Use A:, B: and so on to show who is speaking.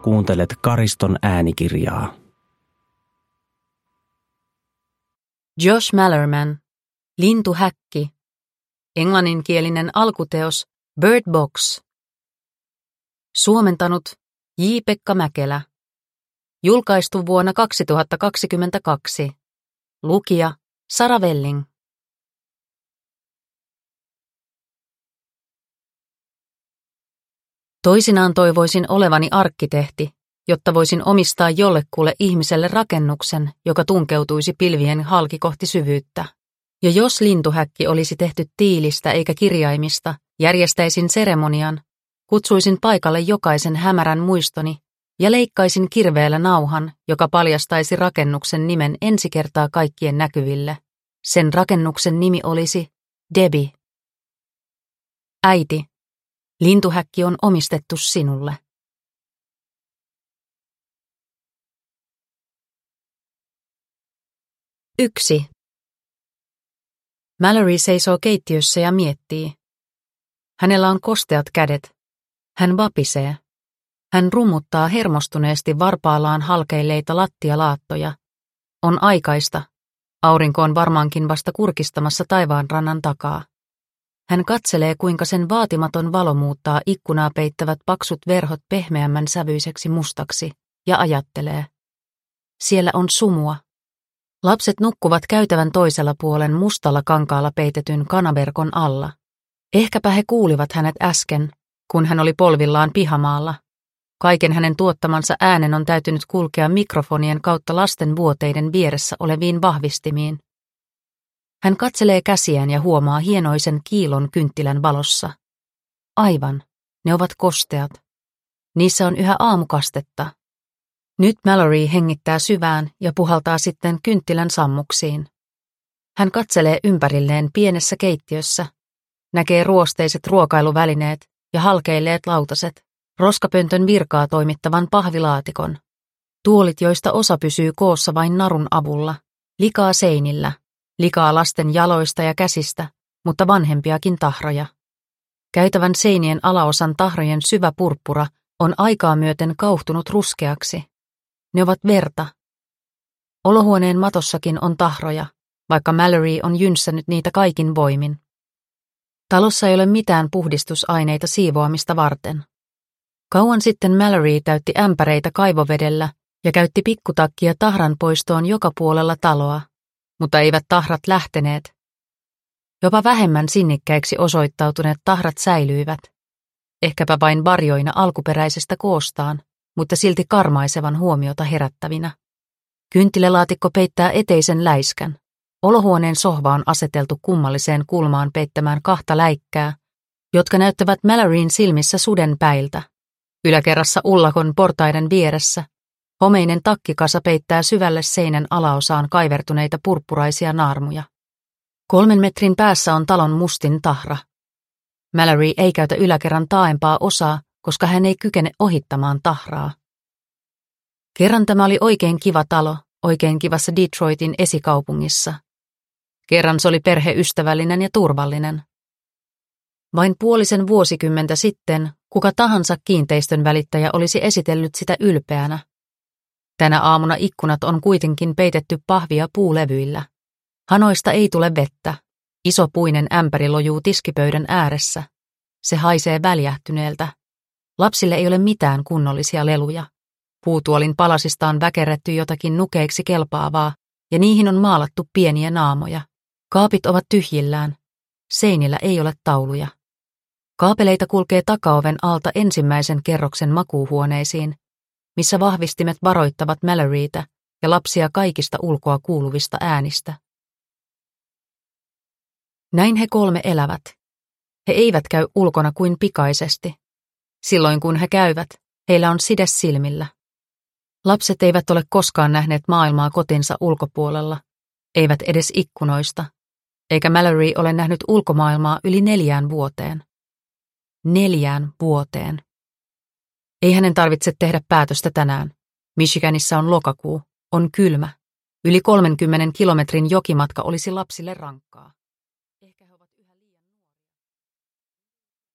A: Kuuntelet Kariston äänikirjaa.
B: Josh Malerman, Lintuhäkki, englanninkielinen alkuteos Bird Box. Suomentanut J-Pekka Mäkelä. Julkaistu vuonna 2022. Lukija Sara Velling. Toisinaan toivoisin olevani arkkitehti, jotta voisin omistaa jollekulle ihmiselle rakennuksen, joka tunkeutuisi pilvien halki kohti syvyyttä. Ja jos lintuhäkki olisi tehty tiilistä eikä kirjaimista, järjestäisin seremonian, kutsuisin paikalle jokaisen hämärän muistoni ja leikkaisin kirveellä nauhan, joka paljastaisi rakennuksen nimen ensi kertaa kaikkien näkyville. Sen rakennuksen nimi olisi Debbie. Äiti, lintuhäkki on omistettu sinulle. Yksi. Mallory seisoo keittiössä ja miettii. Hänellä on kosteat kädet. Hän vapisee. Hän rummuttaa hermostuneesti varpaallaan halkeilleita lattialaattoja. On aikaista. Aurinko on varmaankin vasta kurkistamassa taivaanrannan takaa. Hän katselee, kuinka sen vaatimaton valo muuttaa ikkunaa peittävät paksut verhot pehmeämmän sävyiseksi mustaksi, ja ajattelee. Siellä on sumua. Lapset nukkuvat käytävän toisella puolen mustalla kankaalla peitetyn kanaverkon alla. Ehkäpä he kuulivat hänet äsken, kun hän oli polvillaan pihamaalla. Kaiken hänen tuottamansa äänen on täytynyt kulkea mikrofonien kautta lasten vuoteiden vieressä oleviin vahvistimiin. Hän katselee käsiään ja huomaa hienoisen kiilon kynttilän valossa. Aivan, ne ovat kosteat. Niissä on yhä aamukastetta. Nyt Mallory hengittää syvään ja puhaltaa sitten kynttilän sammuksiin. Hän katselee ympärilleen pienessä keittiössä, näkee ruosteiset ruokailuvälineet ja halkeilleet lautaset, roskapöntön virkaa toimittavan pahvilaatikon, tuolit, joista osa pysyy koossa vain narun avulla, likaa seinillä, likaa lasten jaloista ja käsistä, mutta vanhempiakin tahroja. Käytävän seinien alaosan tahrojen syvä purppura on aikaa myöten kauhtunut ruskeaksi. Ne ovat verta. Olohuoneen matossakin on tahroja, vaikka Mallory on jynssännyt niitä kaikin voimin. Talossa ei ole mitään puhdistusaineita siivoamista varten. Kauan sitten Mallory täytti ämpäreitä kaivovedellä ja käytti pikkutakkia tahran poistoon joka puolella taloa, mutta eivät tahrat lähteneet. Jopa vähemmän sinnikkäiksi osoittautuneet tahrat säilyivät, ehkäpä vain varjoina alkuperäisestä koostaan, mutta silti karmaisevan huomiota herättävinä. Kynttilälaatikko peittää eteisen läiskän. Olohuoneen sohva on aseteltu kummalliseen kulmaan peittämään kahta läikkää, jotka näyttävät Malloryn silmissä suden päiltä. Yläkerrassa ullakon portaiden vieressä homeinen takkikasa peittää syvälle seinän alaosaan kaivertuneita purppuraisia naarmuja. 3 metrin päässä on talon mustin tahra. Mallory ei käytä yläkerran taaempaa osaa, koska hän ei kykene ohittamaan tahraa. Kerran tämä oli oikein kiva talo, oikein kivassa Detroitin esikaupungissa. Kerran se oli perheystävällinen ja turvallinen. Vain puolisen vuosikymmentä sitten kuka tahansa kiinteistön välittäjä olisi esitellyt sitä ylpeänä. Tänä aamuna ikkunat on kuitenkin peitetty pahvia puulevyillä. Hanoista ei tule vettä. Iso puinen ämpäri lojuu tiskipöydän ääressä. Se haisee väljähtyneeltä. Lapsille ei ole mitään kunnollisia leluja. Puutuolin palasista on väkerretty jotakin nukeiksi kelpaavaa, ja niihin on maalattu pieniä naamoja. Kaapit ovat tyhjillään. Seinillä ei ole tauluja. Kaapeleita kulkee takaoven alta ensimmäisen kerroksen makuuhuoneisiin, missä vahvistimet varoittavat Mallorytä ja lapsia kaikista ulkoa kuuluvista äänistä. Näin he 3 elävät. He eivät käy ulkona kuin pikaisesti. Silloin kun he käyvät, heillä on side silmillä. Lapset eivät ole koskaan nähneet maailmaa kotinsa ulkopuolella, eivät edes ikkunoista, eikä Mallory ole nähnyt ulkomaailmaa yli 4 vuoteen. 4 vuoteen. Ei hänen tarvitse tehdä päätöstä tänään. Michiganissa on lokakuu, on kylmä. Yli 30 kilometrin jokimatka olisi lapsille rankkaa.